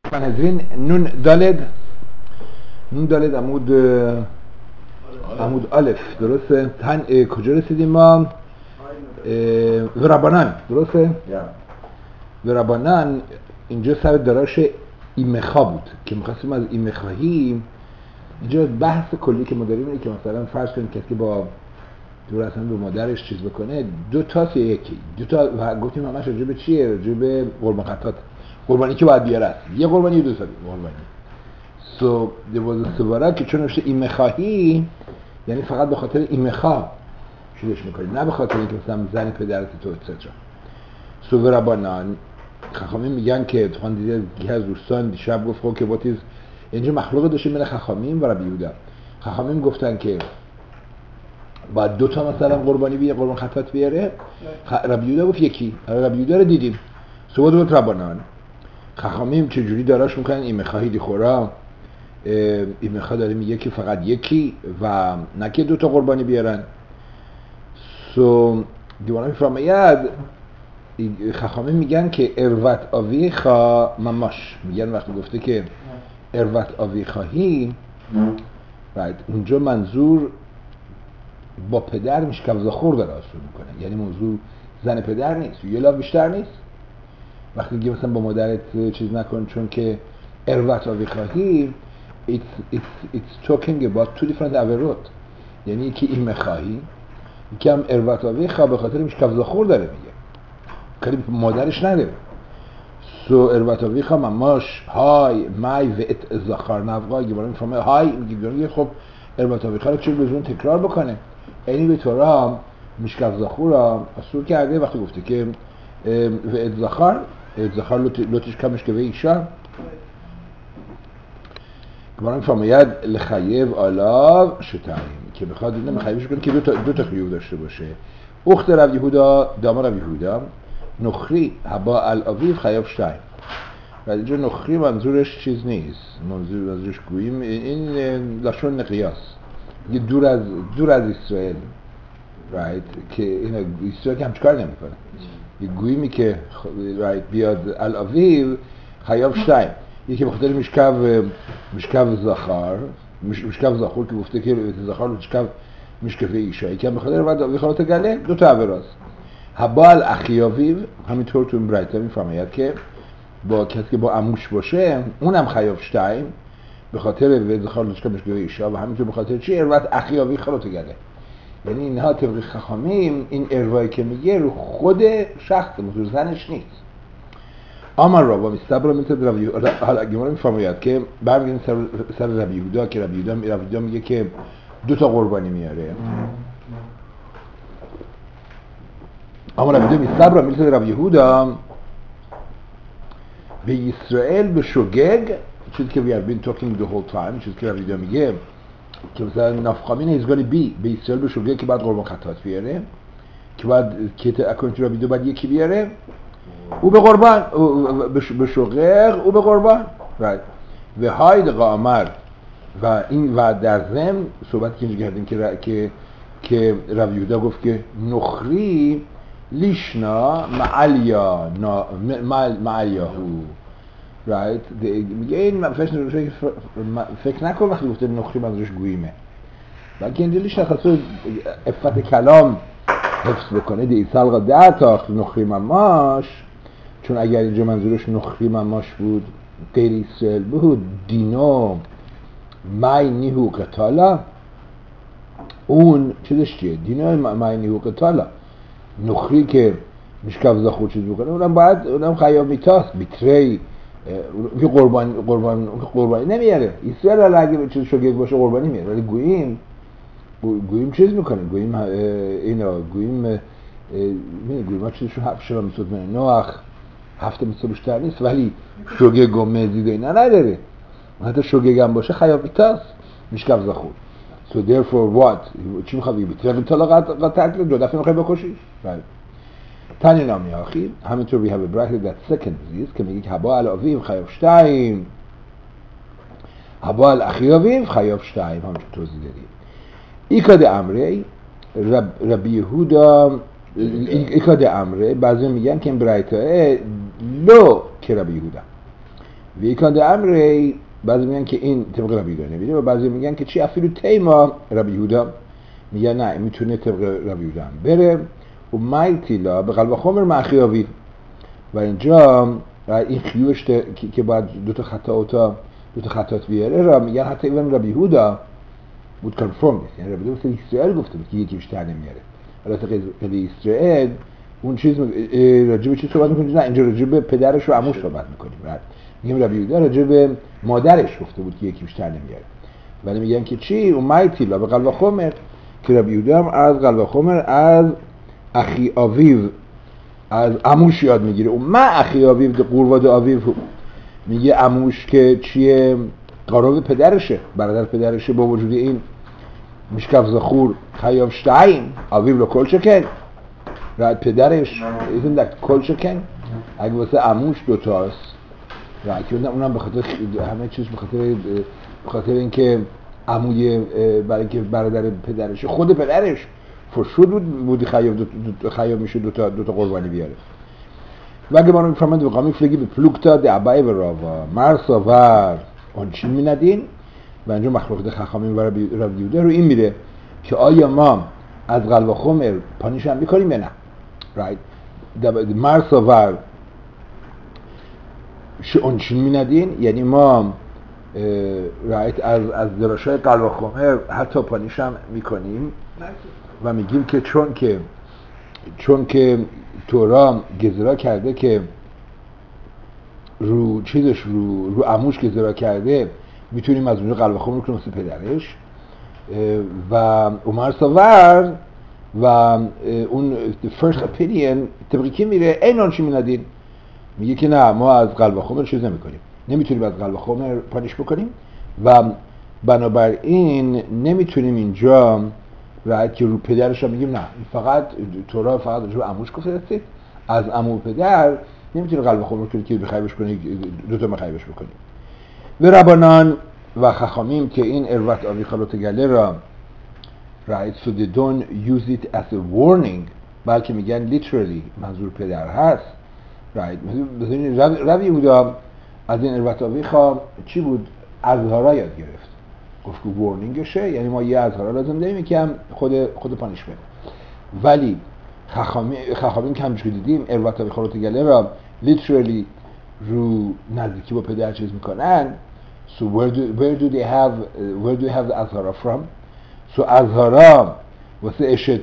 سنهدرین نون دالد عمود الف درسته. کجا رسیدیم ما؟ وربانان درسته؟ وربانان اینجا سر دراش ایمخا بود که می‌خواستیم از ایمخاهی. اینجا بحث کلی که ما داریم اینه که مثلا فرض کنید کسی که با دور اصلا به مادرش چیز بکنه، دو تاست یا یکی؟ دو تا و گفتیم همش راجع به چیه؟ راجع به قربان خطات، قربانی که باید بیاره است. یه قربانی یا دو تا قربانی. سو دیواز سوارا که چون نوشته ایمخاهی یعنی فقط به خاطر ایمخا چیزش میکنی، نه به خاطر اینکه مثلا زن پدرت تو اتساچا. سو وربانان خخامین میگن که تو دیده یکی از دوستان دیشب گفت خب که باتیز اینجا مخلوق داشتیم بین خخامین و ربی یهودا. خخامین گفتن که باید دو تا مثلا قربان خطات بیاره. ربی یهودا گفت یکی. ربی یهودا رو دیدیم. سو بود ربانان خخامین چجوری داراش میکنن ایمخاهی دی خورا. ایمخا داره میگه که فقط یکی و نه که دو تا قربانی بیارن. سو دیوانه میفرماید خخامین میگن که اروت آویخا مماش، میگن وقتی گفته که اروت آویخاهی اونجا منظور با پدر میشکف زخور داره آشون میکنه، یعنی موضوع زن پدر نیست، یه لاف بیشتر نیست. وقتی میگه مثلا با مادرت چیز نکن چون که اروت آویخاهی it's talking about two different عبرات، یعنی یکی این مخاهی یکی هم اروت آویخا به خاطر میشکف زخور داره میگه کاری مادرش نداره. سو اروت آویخا مماش های مای و ات زخار نفقا گیبارم فرمه های میگه خب اروت آویخا رو چون بزرون تکرار بکنه اینی به طورا میشکف زخور را اصور کرده وقتی گفته که و ات زخار لوتش کمش که به ایشا گیبارم فرماید لخیب آلاو شتاییم که بخواد اینه مخیبش کنه که دو تا خیوب داشته باشه. اخت رب یهودا دام رب یهودا نخری هبا الاویو خیاب شتایم و اینجا نخری منظورش چیز نیست، منظورش گوییم این لاشون نقیاس یه دور از اسرائیل که این اسرائیل که همچکار نمی کنه، یه گوییمی که بیاد الاویو خیاب شتایم، یکی بخاطر مشکف زخور که گفته که زخار مشکفه ایشایی که بخاطر بعد بخاطر گله دو تا عبراست. هبال اخیاویو همینطور تو این برایتا میفرماید که با کسی که با عموش باشه اونم خیاب شتایم به خاطر زخار مشکفه ایشا و همینطور به خاطر چی اروت اخیاوی خلوت گله. یعنی اینها طبق خخامیم این اروایی که میگه رو خود شخص موضوع زنش نیست. آمر را با مستبرا میتد ربی یهودا حالا گمارا میفرماید که برمیگردیم سر ربی یهودا که ربی یهودا میگه که دو تا قربانی میاره. اما ربی یهودا مستبرا میتد ربی یهودا به اسرائیل به شوگگ چیزی که we have been talking the whole time، چیزی که ربی یهودا میگه که مثلا نافقامین is gonna be به اسرائیل به شوگگ که بعد قربان خطات بیاره که بعد که اکانت ربی یهودا بعد یکی بیاره او به قربان به شوقق او به قربان و های قامر و این و در ضمن صحبت که کردیم که ربی یهودا گفت که نخری لیشنا معلیاهو میگه این فکر نکن وقتی گفته نخری منظورش گوییمه بلکه اینجا لیشنا خواستو افت کلام حفظ بکنه دی سالقا ده تا نخری مماش، چون اگر اینجا منظورش نخری مماش بود غیر اسرائیل بود دینو مای نیهو قتالا اون چیزش چیه؟ دینو مای نیهو قتالا نخری که مشکف زخور چیز بکنه اونم خیاب میتاست بیتری قربانی نمیاره. اسرائیل حالا اگه چیز شگگ باشه قربانی میاره ولی گوییم چیز میکنه گوییم ها چیزشون شما میتود منه نوخ هفته مثل بیشتر نیست ولی شگگ و مزید اینا نداره. حتی شگگ هم باشه خیابیتاست میشکف زخور. So therefore what؟ چی میخواد بگه؟ بیتره طلاق قطعت دو دفعه میخوای بکشی؟ تانی نامی آخی همینطور we have a bracket that second disease که میگه که هبا الاویو خیاب شتایم هبا الاخیاویو خیاب شتایم همونجور توضیح داریم. ایکاد امره ربی یهودا ایکاد امره بعضی میگن که این برایتاه لو که ربی یهودا ویکاند امری بعضی میگن که این طبق ربی یهودا نمیره و بعضی میگن که چی افیلو تیما ربی یهودا میگن نه میتونه طبق ربی یهودا بره و مایتیلا به قلب خمر مخیاوی و اینجا این خیوش که باید دو تا خطات بیاره را میگن حتی ایون ربی یهودا بود کنفرم نیست، یعنی ربی یهودا اسرائیل گفته بود که یکی بیشتر نمیاره. البته قضیه اسرائیل اون چیز راجع به چی صحبت میکنیم؟ نه اینجا راجع به پدرش و عموش صحبت میکنیم. میگیم ربی یهودا راجع به مادرش گفته بود که یکی بیشتر نمیاره، ولی میگن که چی اون مایتیلا به قلب خمر که ربی یهودا هم از قلب خمر از اخی آویو از عموش یاد میگیره. اون ما اخی آویو ده قرواد آویو میگه عموش که چیه قرابه پدرشه، برادر پدرشه، با وجود این میشکف زخور خیاف شتاین آویو لکل چکن رد پدرش ایزن دکت کل چکن اگه واسه عموش دوتاست رد اونم به خاطر همه چیز به خاطر اینکه عموی برای اینکه برادر پدرشه خود پدرش فرشود بودی خیاف میشه دوتا قربانی بیاره. و اگه ما رو میفرمند وقامی فلگی به پلوکتا ده عبای و راوا مرسا ور آنچین می ندین و اینجا مخلوقات خخامین و ربی یهودا رو این میره که آیا ما از قلب خمر پانیش هم میکنیم یا نه. مرسا ور آنچین می ندین یعنی ما از دراشای قلب خمر حتی پانیش هم میکنیم و میگیم که چون که تورا گزرا کرده که رو چیزش رو عموش گزرا کرده میتونیم از اونجا قلب خمر کنیم مثل پدرش و عمر ساور و اون first opinion طبقی که میره این آنچی میندین میگه که نه ما از قلب خمر چیز نمیکنیم، نمیتونیم از قلب خمر پانیش بکنیم و بنابراین نمیتونیم اینجا رعایت که رو پدرش هم میگیم نه فقط تورا فقط رو عموش گفته از عمو پدر نمیتونه قلب خمر کنی که بخیبش کنی دوتا مخیبش بکنی. و ربانان و خخامیم که این اروت آوی خالوت گله را right so they don't use it as a warning بلکه میگن literally منظور پدر هست right. بذارین ربی یهودا از این اروت آوی خواه چی بود؟ اظهارا یاد گرفت، گفت که وارنینگشه یعنی ما یه اظهارا لازم داریم که هم خود پانیش بده. ولی خخامین که همچون دیدیم اروت آوی خالوت گله را literally رو نزدیکی با پدر چیز میکنن. So where do they have the azhara from? So azhara واسه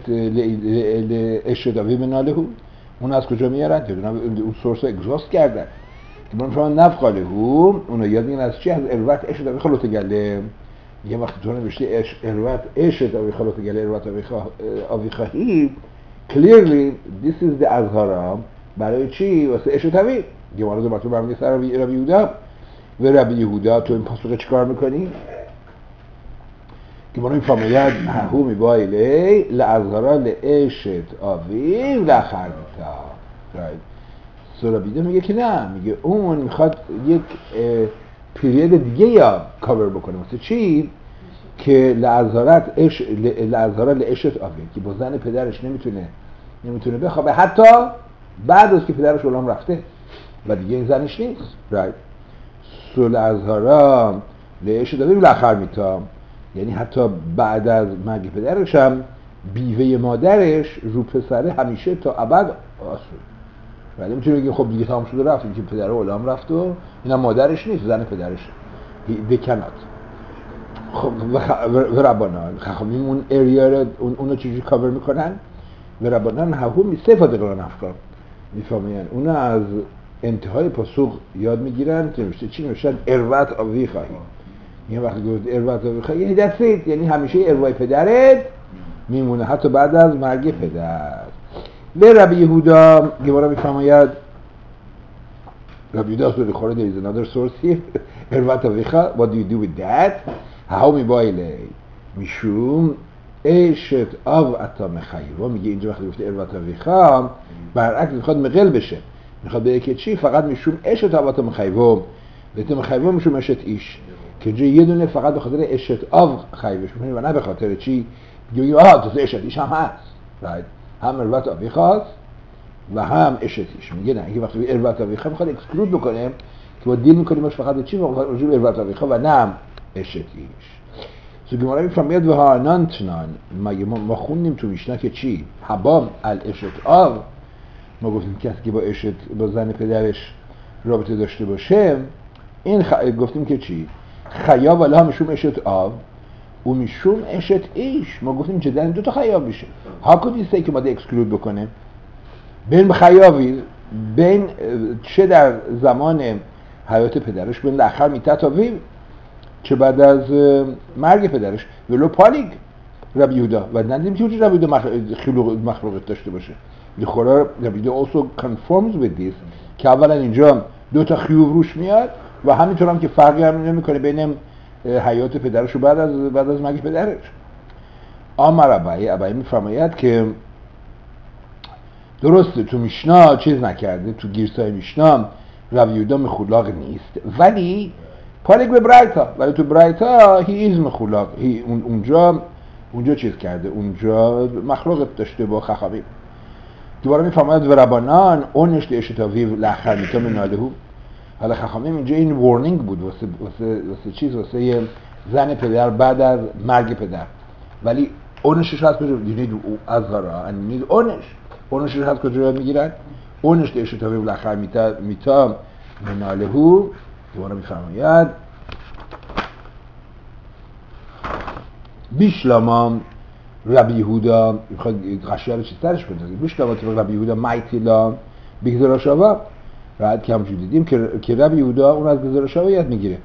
اشت آوی منالهو اون از کجا میارن؟ اون سورس رو اگزاست کردن که من فرمان نفقالهو اونو یاد میگن از چی؟ از اروت اشت آوی خالوت گله. یه وقتی تو نوشته اروت اشت آوی خالوت گله اروت آوی خواهی clearly this is the azhara برای چی؟ واسه اشت آوی. گمارا دو مرتبه برمیگه سر ربی یهودا و ربی یهودا تو این پاسخ چی کار میکنی؟ گمارا میفرماید هو میبایلی لعظهرا لعشت آوی لخر میتا. سو ربی یهودا میگه که نه، میگه اون میخواد یک پیرید دیگه یا کاور بکنه مثل چی؟ که لعظهرا لعشت آوی که با زن پدرش نمیتونه بخوابه حتی بعد از که پدرش اولام رفته و دیگه این زنش نیست. سول ازهارا لعشت آوی لخر میتا یعنی حتی بعد از مرگ پدرش هم بیوه مادرش رو پسره همیشه تا ابد آسود. ولی میتونه بگیم خب دیگه تمام شده رفت، اینکه پدر اولام رفت و اینم مادرش نیست، زن پدرشه. بکنات خب و ربانان خخامیم اون اریا رو اونو چجوری کاور میکنن؟ و ربانان هاهو میسفت قرآن افکار میفهمین اونو از انتهای پاسخ یاد میگیرن که نوشته چی نوشتن؟ اروت آوی خواهی. این وقتی گفت اروت آوی خواهی یعنی دستید یعنی همیشه اروای پدرت میمونه حتی بعد از مرگ پدر. به ربی یهودا گمارا میفرماید ربی یهودا خورده there is another source here اروت آوی خواهی what do you do with that؟ هاو میبایلی میشوم اشت آو اتا مخیبا. میگه اینجا وقتی گفته اروت آوی خواهی برعکس میخواد مقل بشه، میخواد بگه که چی؟ فقط میشوم اشت آو اتا مخیبا بیت مخیبا میشوم اشت ایش که اینجا یه دونه فقط به خاطر اشت آو خیبش میکنه و نه به خاطر چی؟ میگه تو اشت ایش هم هست هم اروت آوی خواست و هم اشت ایش. میگه نه، یه وقتی اروت آوی خواهی میخواد اکسکلود بکنه که با دیل میکنیم باش فقط چی راجع به عروت آویخا و نه هم اشت ایش. سو گماره میفهمید و ها نانتنان ما خوندیم تو میشنا که چی حبام الاشت آو، ما گفتیم کسی که با اشت با زن پدرش رابطه داشته باشه این گفتیم که چی خیاب ولی هم میشوم اشت آو و میشوم اشت ایش. ما گفتیم چه دن دو تا خیاب میشه. ها کدیسته که ماده اکسکلود بکنه بین خیابی بین چه در زمان حیات پدرش بین لخر میتت آویو چه بعد از مرگ پدرش ولو پالیگ ربی یهودا و ندیدیم که ربی یهودا مخلوقت داشته باشه. لخورا ربی یهودا also conforms with this که اولا اینجا دو تا خیوب روش میاد و همینطور هم که فرقی هم نمیکنه بین حیات پدرش و بعد از مرگ پدرش. آمر ابایی میفرماید که درسته تو میشنا چیز نکرده، تو گیرسای میشنا ربی یهودا مخولاق نیست ولی پالیگ به برایتا، ولی تو برایتا هی ایز مخولاق، اونجا چیز کرده، اونجا مخلوقت داشته با خخابیم. دوباره میفرماید و ربانان اونش اشتاویو لخر میتا منالهو. حالا خخامیم اینجا این وارنینگ بود واسه چیز، واسه زن پدر بعد از مرگ پدر، ولی اونشش هست کجا دیدید از غرا انید اونشش هست کجا میگیرن اونش اشتاویو لخر میتا منالهو. دوباره میفرماید بیشلاما ربی یهودا میخواد قشیه رو چی سرش کنه بیشلاما تو ربی یهودا مایتیلا بگذارشاوا راحت که همونجور دیدیم که ربی یهودا اون از گذارشاوا یاد میگیره.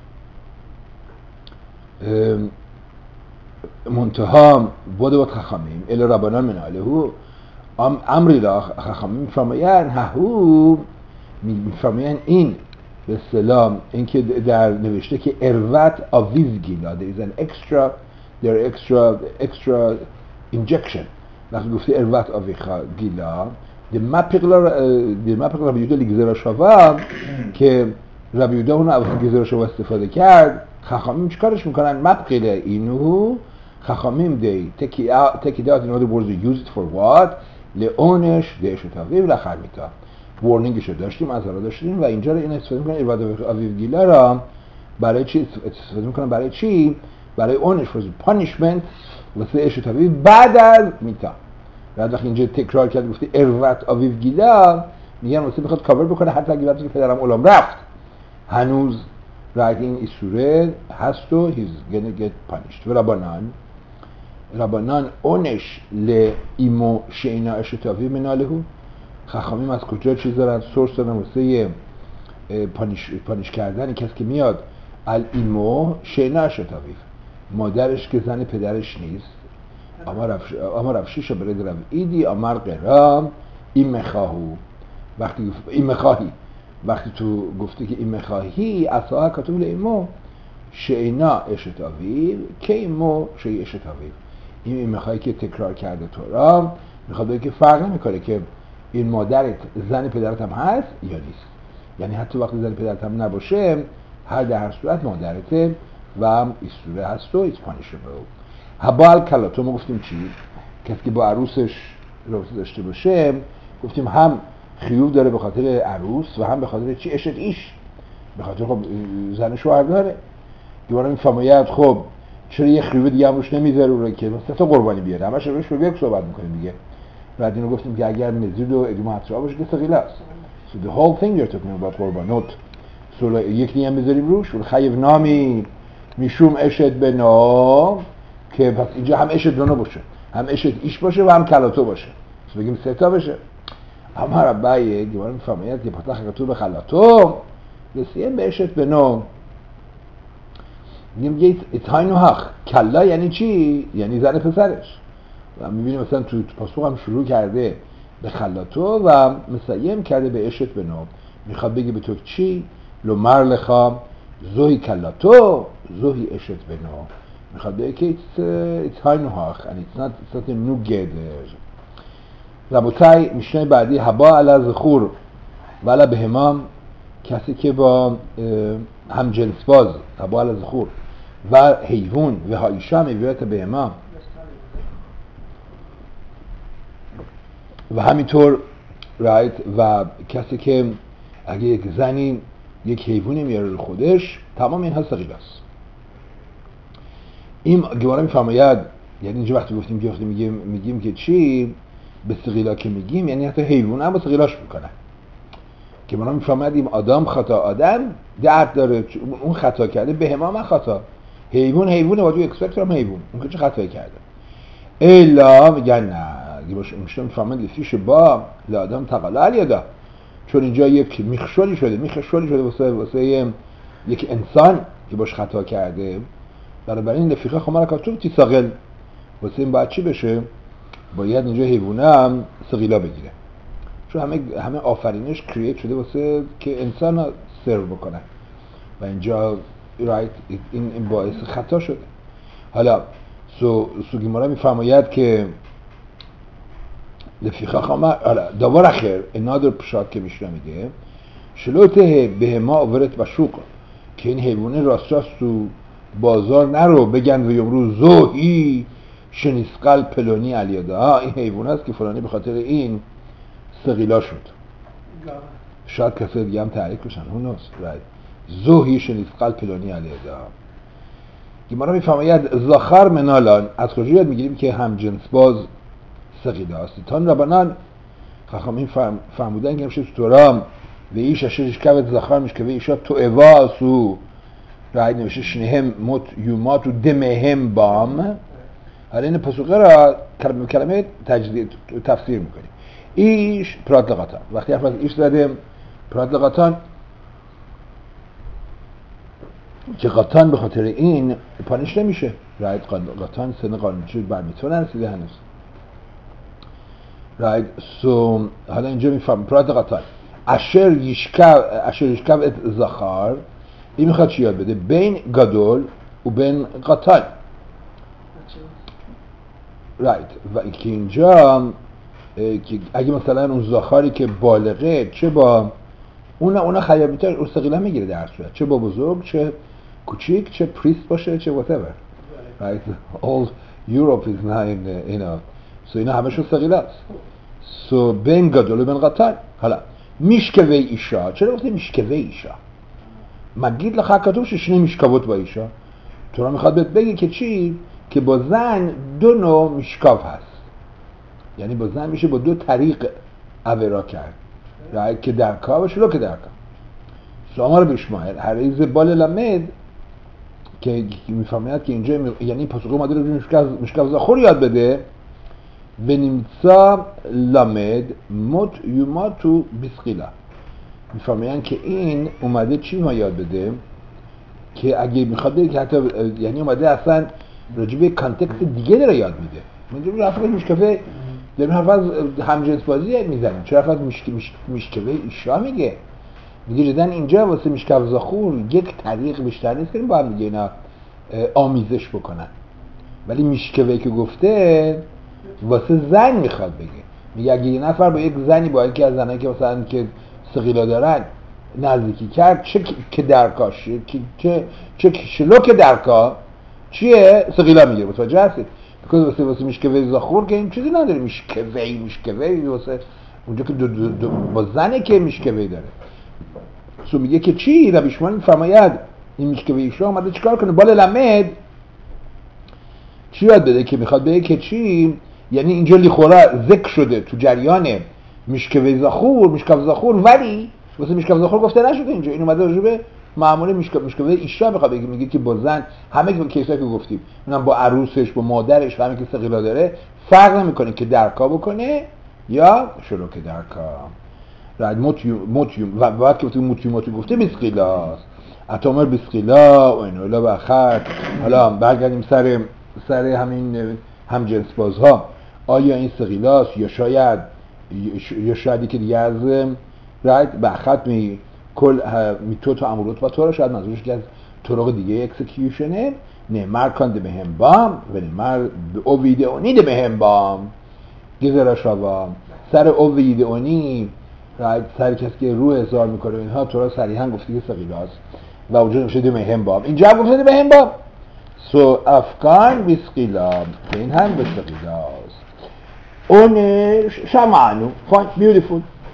منتها بود خخامیم الی ربانان منالهو امری را خخامیم میفرمایند ههو میفرمایند این به اصطلاح این که در نوشته که اروت آویز گیلا there is an extra injection وقتی گفته اروت آویخا گیلا مپقلا ربی یهودا لیگزرا شوا که ربی یهودا اون از لیگزرا شوا استفاده کرد. خخامیم چیکارش میکنن مپقلا اینو خخامیم دی take it out in other words use it for what لئونش دیشتاوی لخر میتا وارنینگشو داشتیم از را داشتیم و اینجا رو این استفاده میکنن اروت آویو گیلا را برای چی استفاده میکنن؟ برای چی؟ برای اونش for punishment واسه اشتاوی بعد از میتا. بعد وقتی اینجا تکرار کرد گفته اروت آویو گیلا میگن واسه بخواد کاور بکنه حتی اگه وقتی که پدرم علام رفت هنوز رایت این ایسوره هست و he's gonna get punished. و ربانان اونش لایمو شینا اشتاوی منالهو. خخامیم از کجا چیز دارن سورس دارن واسه پانیش کردن کسی که میاد الایمو شینا اشتاوی مادرش که زن پدرش نیست. اما رفشیش برد رو ایدی امر قرام این مخاهو وقتی تو گفته که این مخاهی اصلا کتوب لایمو شینا اشتاوی که ایمو شی اشتاوی این مخاهی که تکرار کرده تو را میخواد بگه که فرق نمیکنه که این مادرت زن پدرت هم هست یا نیست، یعنی حتی وقتی زن پدرت هم نباشه در هر صورت مادرته و ایستوره هست و ایت پانیشبل. هبال کلاتو ما گفتیم چی؟ کسی که با عروسش رابطه داشته باشه گفتیم هم خیوب داره به خاطر عروس و هم به خاطر چی؟ اشت ایش، به خاطر خب زن شوهر داره. دوباره میفرماید خب چرا یه خیوب دیگه هم روش نمیذاره که مثلا تا قربانی بیاره همش روش به یک صحبت میکنیم دیگه. بعد اینو گفتیم که اگر مزید و ادیمو حترا باشه که ثقیل است. So the whole thing you're talking about قربانوت سولا یک دیگه هم بذاریم روش و خیف نامی میشوم اشت بنا که پس اینجا هم اشت بنا باشه هم اشت ایش باشه و هم کلاتو باشه بگیم سه تا بشه. اما ربایی دیوار میفرماید که پتخ کتو به خلاتو رسیم به اشت بنا میگیم ایتاینو حق کلا یعنی چی؟ یعنی زن پسرش. و میبینیم مثلا تو پاسخ هم شروع کرده به خلاتو و مسیم کرده به اشت بنا. میخواد بگه به تو چی؟ لو مرلخا زوی کلاتو زوی اشت بنا. میخواد بگه که it's هاینوهاخ and it's not a new gather. ربوتای میشنه بعدی هبا علا زخور و علا بهمام کسی که با هم جنس باز هبا علا زخور و حیوان و هایشا میبیرت بهمام و همینطور رایت و کسی که اگه یک زنی یک حیوانی میاره رو خودش، تمام اینها ثقیل است. این گمارا میفرماید، یعنی اینجا وقتی میگیم که چی به ثقیلا که میگیم، یعنی حتی حیوان هم با ثقیلاش میکنن. که ما میفهمد این آدم خطا، آدم درد داره، اون خطا کرده، به همه خطا. حیوانه وادو اکسپکترم حیوان، اون که چه خطایی کرده. الا میگن نه، باشه مشتم میفهمد لیفیش با لادم تقلا علیادا، چون اینجا یک میخشولی شده واسه یک انسان که باش خطا کرده. بنابراین لفیقه خمار کاتو تی ساقل، واسه این باید چی بشه؟ باید اینجا حیوانه هم ثقیلا بگیره، چون همه آفرینش کرییت شده واسه که انسان سرو بکنه و اینجا این باعث خطا شده. حالا سوگیمارا میفرماید که لفیخه خامه، حالا دوار اخر انادر پشاد که میشه میگه شلوته به ما آورت بشوق، که این حیوانه راست تو بازار نرو بگن و یمرو زوهی شنیسقل پلونی علیاده، این حیوانه است که فلانی به خاطر این ثقیلا شد. شاید کسی دیگه هم تحریک بشن، هونوس زوهی شنیسقل پلونی علیاده. گمارا میفرماید زاخر منالان، از کجا یاد میگیریم که هم جنس باز ثقیلا است؟ تان ربنان خواهم فرمودن که همشه تورام و ایش اشش کبت زاخر میشه که و ایشا تو اواسو رای نوشه شنهم موت یومات و دمهم بام. حالا این پسوقه را کلمه تفسیر میکنیم. ایش پرات لغتان، وقتی حرف از ایش زدیم پرات لغتان که قطان به خاطر این پانش نمیشه. راید قطان سن قانونچه برمیتون نرسیده هنوز. راید سو حالا اینجا میفهم پرات قطان اشر یشکب ات زخار، این میخواد چی یاد بده؟ بین گدول و بین قطان. راید و که اینجا که اگه مثلا اون زخاری که بالغه چه با اونا خیابیتر اون ثقیلا میگیره در صورت، چه با بزرگ چه کوچیک، چه پریست باشه چه whatever. Right? All Europe is now in so اینا همشون ثقیلا است. So بین گدول و بین قطان. حالا میشکوه ایشا، چرا گفتی میشکوه ایشا؟ مگید لخکتوب ششنه میشکوت با ایشا، تو را میخواد بگه که چی؟ که با زن دو نوع میشکاف هست، یعنی با زن میشه با دو طریق عبرا کرد، رای که درکا و شلو که درکا. سوامار بشماهر حریز بال لمد که میفهمید که اینجا یعنی پاسخه اومده رو مشکاف زخور یاد بده و نمسا لمد موت یوماتو بیسقیلا. میفهمید که این اومده چی ما یاد بده که اگه میخواد بگه که حتی یعنی اومده اصلا راجبه کانتکست دیگه داره یاد میده. من حرف از مشکفه داریم، حرف از همجنس بازی میزنیم، چرا حرف از مشکفه ایشا میگه جدن اینجا واسه میشکف زخور یک طریق بیشتر نیست که با هم دیگه اینا آمیزش بکنن، ولی میشکفه که گفته واسه زن میخواد بگه. میگه اگه یه نفر با یک زنی، با یکی از زنایی که مثلا که ثقیلا دارن نزدیکی کرد، چه که درکاش چه شلو که درکا چیه؟ ثقیلا میگه. متوجه هستید؟ بکن واسه میشکوه زخور که این چیزی نداره، میشکوه واسه اونجا که با زنه که میشکوه داره. سو میگه که چی؟ ربیشمان میفرماید این میشکوه ایشا آمده چیکار کنه؟ بال لمد چی یاد بده که میخواد بگه که چی؟ یعنی اینجا لیخورا ذکر شده تو جریان میشکوه زخور، ولی واسه میشکوه زخور گفته نشده اینجا. این اومده راجبه معمولی میشکوه ایشا میخواد بگه، میگه که با زن همه کیسایی که گفتیم، اونم با عروسش، با مادرش، همه که ثقیلا داره فرق نمیکنه که درکا بکنه یا شروع که درکا. رد موتیوم و بعد که موتیوم گفته بیسقیلاست، اتمر بیسقیلا و اینولا و خط. حالا برگردیم سر همین هم جنس بازها. آیا این ثقیلاست یا شایدی که دیگه از رد به خط کل میتو تا امروت با طور شاید منظورش که از طرق دیگه اکسکیوشنه. نه مرکان ده بهم بام و مر او ویدئونی ده بهم بام گذرا شوام سر او ویدئونی سر کسی که روح اظهار میکنه اینها تو را صریحا گفتی که ثقیلاست و اونجا نوشته ده بهم بام، اینجا هم گفته ده بهم بام. سو افغان بیسقیلا که این هم به ثقیلاست. اون شمعنو فاین بیوتیفول.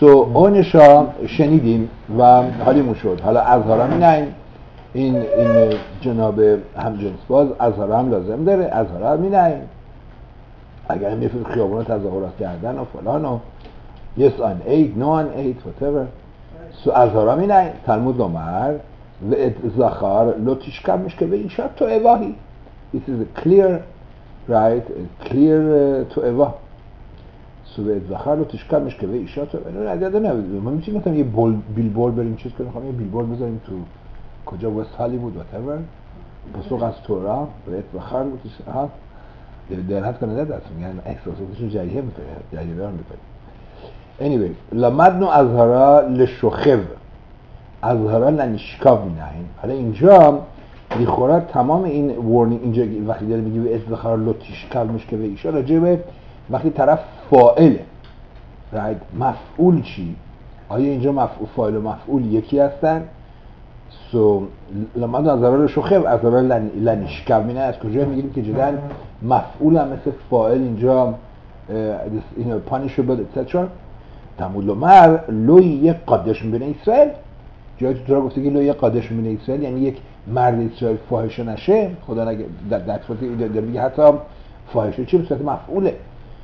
اونش ها شنیدیم و حالیمون شد. حالا اظهارا مینین این جناب همجنس باز اظهارا هم لازم داره، اظهارا مینین اگر هم میفید خیابون تظاهرات کردن و فلان و yes on 8 no on 8 whatever. اظهارا مینین تلمود لومر و اتزاخار لو تشکب میشه به ایشا تو اواهی. This is a clear, right, a clear to eva. So به اتزاخار لو تشکب میشه به ایشا تو اواهی. ما میتونیم مثلا یه بیلبورد بریم چیز کنیم، خواهیم یه بیلبورد بذاریم تو کجا وست هالیوود whatever پسوق از تورا و اتزاخار لو تشکب در حد کنه دست میگن احساساتشون جریه میکنه جریان میکنه. Anyway لمدنو اظهارا لشخب اظهارا لنشکاو مینین. حالا اینجا لیخورا تمام این ورنینگ اینجا وقتی داره میگه به اظهار لوتیشکاو میشه به ایشا راجع به وقتی طرف فاعله right مفعول چی؟ آیا اینجا مفعول فاعل و مفعول یکی هستن؟ سو لمدنو اظهارا لشخب اظهارا لنشکاو مینین از کجا میگیریم که جدا مفعول هم مثل فاعل اینجا punishable etc. تمول لومر لوی یک قادش میبینه اسرائیل جایی تو تورا گفته که لوی یک قادش میبینه اسرائیل یعنی یک مرد اسرائیل فاحشه نشه. خدا نگه در صورت داره میگه حتی فاحشه چی به صورت مفعوله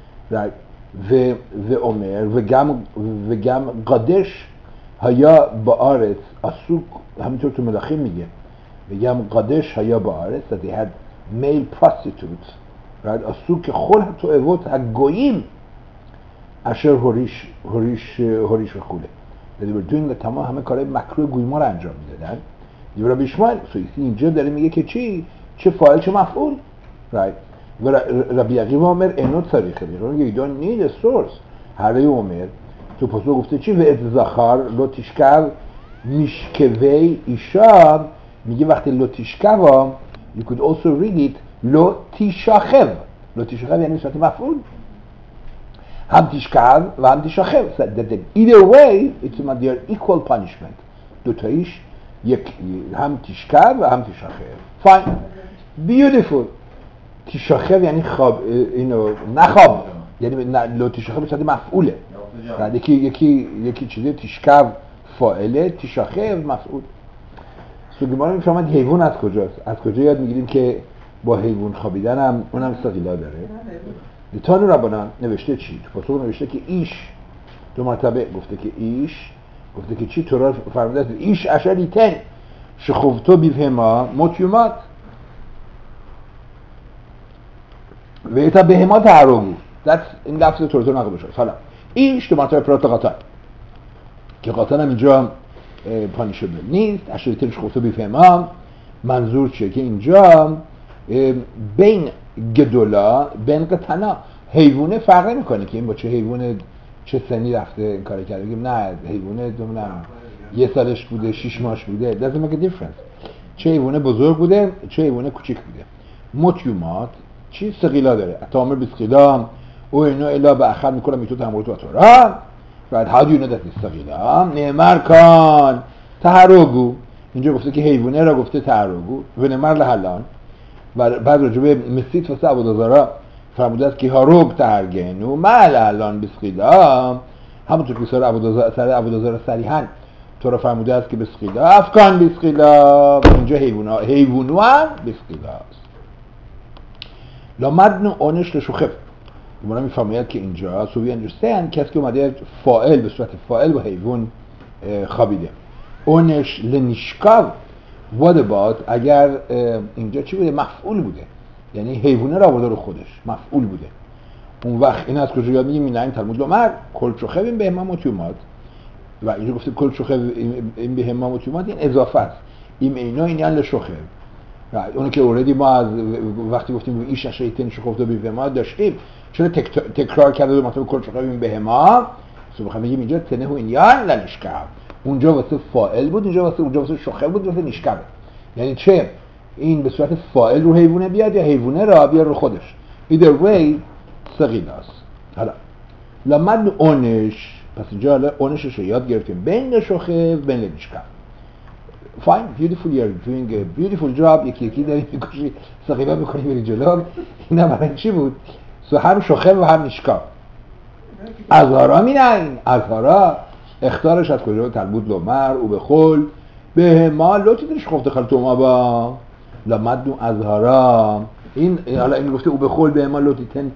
و عمر و گم قادش هیا با آرت اسوک همینطور تو ملاخیم میگه و گم قادش هیا با آرت that they had male prostitutes right اسوک خل تو اوت هگوییم اشر هوریش و خوله یعنی بر دوینگ تمام همه کارهای مکروه گویما رو انجام میدادن دیو را بیشمال سویسی اینجا داره میگه که چه فاعل چه مفعول right و ربی عقیب عمر اینو صریخه میگه you don't need a source. هره عمر تو پاسو گفته چی و اتزاخار لوتیشکو میشکوی ایشا میگه وقتی لوتیشکو you could also read it لوتیشاخو یعنی صورت مفعول هم تشکر و هم تشاخر. Either way, it's their equal punishment. دوتایش هم تشکر و هم تشاخر. Fine. Beautiful. تشاخر یعنی خواب اینو نخواب یعنی لو تشاخر به صورت مفعوله. یکی چیزی تشکر فاعله تشاخر مفعول. گمارا میفهمد حیوان از کجاست. از کجا یاد میگیریم که با حیوان خوابیدن هم اونم ثقیلا داره. تانو ربانان نوشته چی؟ تو پاسخ نوشته که ایش دو مرتبه گفته که چی تورا فرموده است ایش اشریتن شخوفتو بیفهما مطیومات و ایتا بهما تعرضو این لفظ تورا نقل بشه. حالا ایش دو مرتبه پراتا قطان که قطان هم اینجا پانیشبل نیست. اشریتن شخوفتو بیفهما منظور چیه که اینجا بین گدولا بین قطنا حیوانه فرق نمیکنه که این با چه حیوانه چه سنی رفته این کار کرده. بگیم نه حیوانه دومنم یه سالش بوده 6 ماهش بوده doesn't make a difference. چه حیوانه بزرگ بوده چه حیوانه کوچیک بوده. مطیومات چی ثقیلا داره اتامر بسقیلا او اینو الا به اخر میکنه میتو تمرد تو تورا بعد how do you know that ثقیلا نمر کان تحرگو اینجا گفته که حیوانه را گفته تحرگو و نمر لحلان و بعد رجوع مسیت واسه عبودازارا فرموده است که هاروگ ترگنو مال الان بسقیدا همونطور که سر عبودازارا صریحاً تو را فرموده است که بسقیدا افکان بسقیدا اینجا حیوانوان بسقیدا است. لامدن اونش لشخف ما میفهمید که اینجا سوی انجستن کسی که اومده فاعل به صورت فاعل با حیوان خوابیده. اونش لنشکاو what about اگر اینجا چی بوده مفعول بوده یعنی حیوانه را آورده رو خودش مفعول بوده اون وقت این از کجا یاد میگیم این تلمود لومر کل شخب این به همه مطیومات و اینجا گفته کل شخب این به همه مطیومات این اضافه است این اینا این یعنی لشخب اونو که اوردی ما از وقتی گفتیم ایش نشایتن شخفت به همه داشتیم چرا تکرار کرده دو مرتبه کل شخب این به همه بخوام بگیم اینجا تنه و این یعنی لنشکب اونجا واسه فاعل بود اونجا واسه شخب بود واسه نشکبه یعنی چه این به صورت فاعل رو حیوانه بیاد یا حیوانه را بیاد رو خودش either way ثقیلاست. حالا لمد اونش پس اینجا حالا اونشش رو یاد گرفتیم بین شخب بین نشکب. fine beautiful you're doing a beautiful job یکی داری میکشی ثقیلا میکنی بری جلو این برای چی بود؟ هم شخب و هم نشکب. اظهارا مینین اظهارا اختارش از کجا؟ تلمود لومر او به خل به ما لوتی درش خفته خلطو ما با لمدنو ازهارا. این حالا این گفته او به خل به ما لوتی تن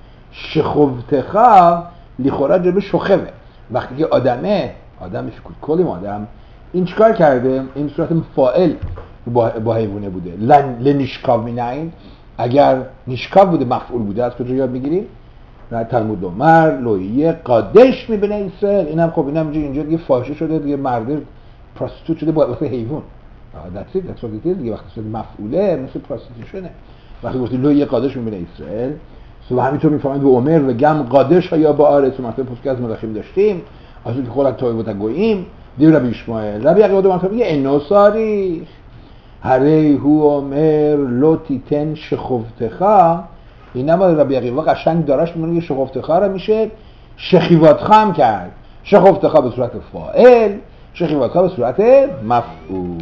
شخفتخا لیخورا جبه شخمه. وقتی که آدمش کلیم آدم این چیکار کرده؟ این صورت فاعل با حیوانه بوده. لنشکاو مینعین، اگر نشکاو بوده مفعول بوده از کجا یاد میگیریم؟ تلمود لومر لویه قادش میبینه اسرائیل. اینم خب اینم اینجا دیگه فاحشه شده دیگه، مرد پراستیتوت شده واسه حیوان. that's what it is دیگه. وقتی شده مفعوله مثل پراستیتوشنه. وقتی گفتی لویه قادش میبینه اسرائیل و همینطور میفهمید و عمر و گم قادش ها یا با آرس و مثلا پوسکه از ملاخیم داشتیم از اون که خودت توی بوده گوییم دیو ربی اشماعیل ربی عقیبا دو مثلا میگه اینو ساری هره هو عمر لوتی تن شخفتخا. این نما ربی عقیبا قشنگ داراش میگه شخفتخا را میشه شخیواتخا هم کرد. شخفتخا به صورت فاعل، شخیواتخا به صورت مفعول.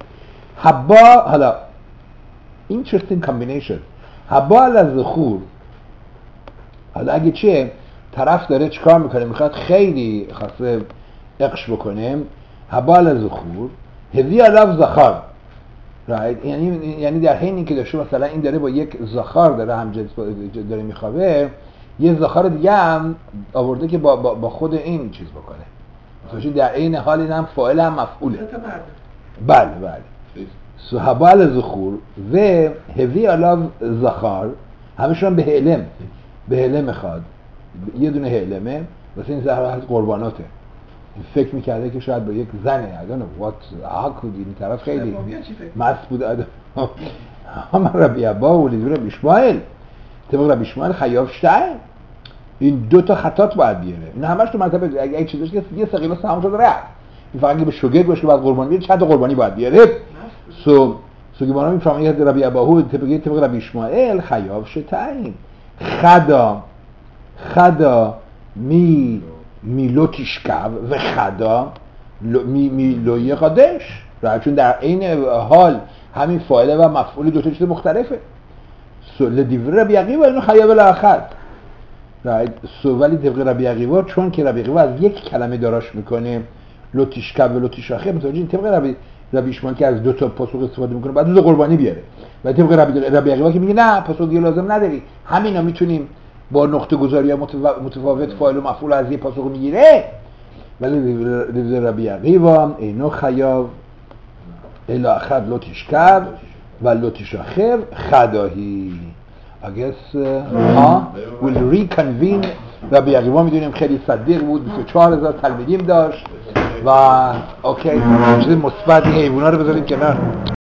حبا حالا interesting combination. حبا الذخور، حالا اگه چه طرف داره چیکار میکنه میخواد خیلی خاصه اقش بکنه حبا الذخور هذی علاو زخار right؟ یعنی در حین که داشته مثلا این داره با یک زخار داره همجنس داره میخوابه یه زخار دیگه هم آورده که با خود این چیز بکنه مثلا در عین حال این هم فاعل هم مفعوله. بله حبا الذخور و هذی علاو زخار همشون به هلم میخواد. یه دونه هلمه واسه این زهرا از قرباناته. فکر میکرده که شاید با یک زنه I don't know what how could این طرف خیلی مست بود هم ربی عبا و لیدو ربی اشماعیل طبق ربی اشماعیل خیاف شتر. این دو تا خطات باید بیاره. این همش تو مرتبه اگه چیزش که یه سقیل سهم شده رفت این فقط به شوگه باشه که بعد قربانی بیاره چند تا قربانی باید بیاره. که ما میفهمیم ربی عبا طبق ربی اشماعیل خیاف شتر خدا میلو تیشکب و خدا میلوی قادش را چون در این حال همین فاعله و مفعول دو تا چیز مختلفه. لدیور ربی عقیبا اینو خیاب الاخر ولی طبق ربی عقیبا چون که ربی عقیبا از یک کلمه داراش میکنه لوتیشکب و لوتیشاخه متوجه این طبق ربی اشماعیل که از دو تا پاسخ استفاده میکنه بعد دو قربانی بیاره. و طبق ربی عقیبا که میگه نه پاسخ دیگه لازم نداری همینا میتونیم با نقطه گذاری متفاوت فاعل و مفعول از یه پاسخ میگیره. ولی ربی عقیبا اینو خیاب الاخر لوتیشکب و لوتیشاخر خداهی. I guess will reconvene. ربی عقیبا میدونیم خیلی صدیق بود 24,000 تلمیدیم داشت و اوکی چیز مثبت حیونا رو بذاریم کنار.